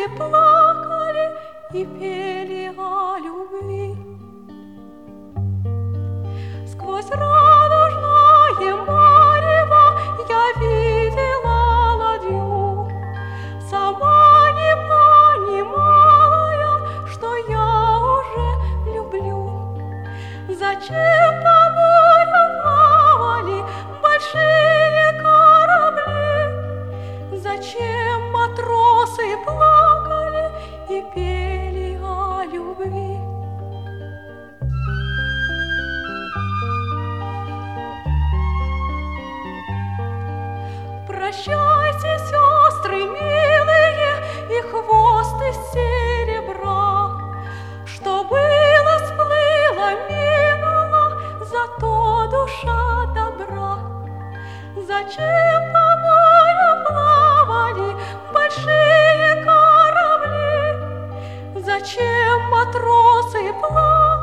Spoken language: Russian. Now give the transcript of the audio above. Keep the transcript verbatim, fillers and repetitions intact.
плакали и пели о любви. Сквозь радужное марево я видела ладью, сама не понимала я, что я уже люблю. Зачем по морю плавали большие корабли? Зачем матросы плакали и пели о любви? Прощайте, сестры милые, и хвост из серебра, что было, сплыло, минуло, зато душа добра. Зачем по морю плавали большие корабли? Зачем матросы плавали